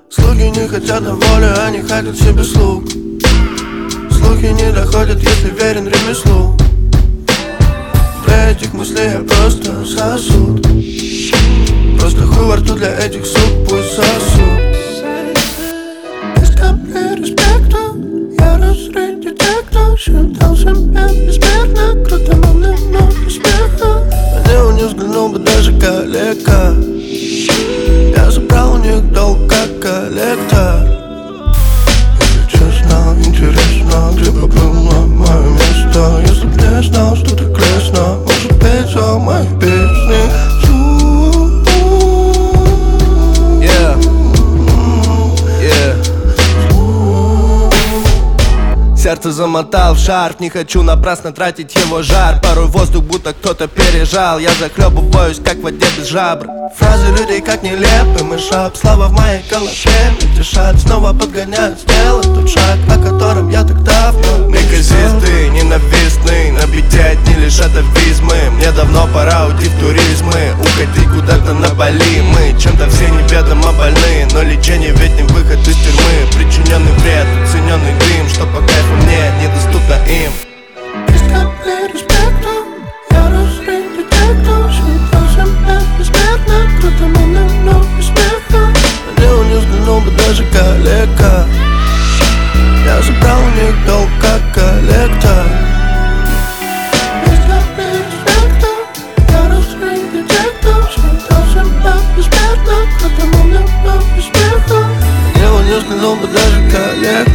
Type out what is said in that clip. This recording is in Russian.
Слуги не хотят на волю, они хотят себе слуг. Слухи не доходят, если верен ремеслу. Для этих мыслей я просто сосуд. Просто хуй во рту для этих сук, пусть сосуд. Без капли респекта я разрыв детектор. Считал себя бессмертно, круто, но много успеха. На него не взглянул бы даже коллега. Я забрал у них долг как коллектор. Если честно, интересно, где бы было мое место. Если б не знал, что так лестно, может петь за мои песни. Сердце замотал в шарф, не хочу напрасно тратить его жар. Порой воздух будто кто-то пережал. Я захлебываюсь, как в воде без жабр. Фразы людей как нелепый мышап. Слава в моей голове мельтешат. Снова подгоняют сделать тот шаг, о котором я так давно неказистый, ненавистный. На бите одни лишь атовизмы. Мне давно пора уйти в туризмы. Уходи куда-то на Бали. Мы чем-то все неведомо больны, но лечение ведь не выход из тюрьмы. Причиненный вред, оцененный дым, что по кайфу мне недоступно им. Без капли респекта я разрыв детектор. Считал себя бессмертно, круто, но много успеха. На него не взглянул бы даже коллега. Я забрал у них долг как коллектор. Без капли респекта я разрыв детектор. Считал себя бессмертно, круто, но много успеха. На него не взглянул бы даже коллега.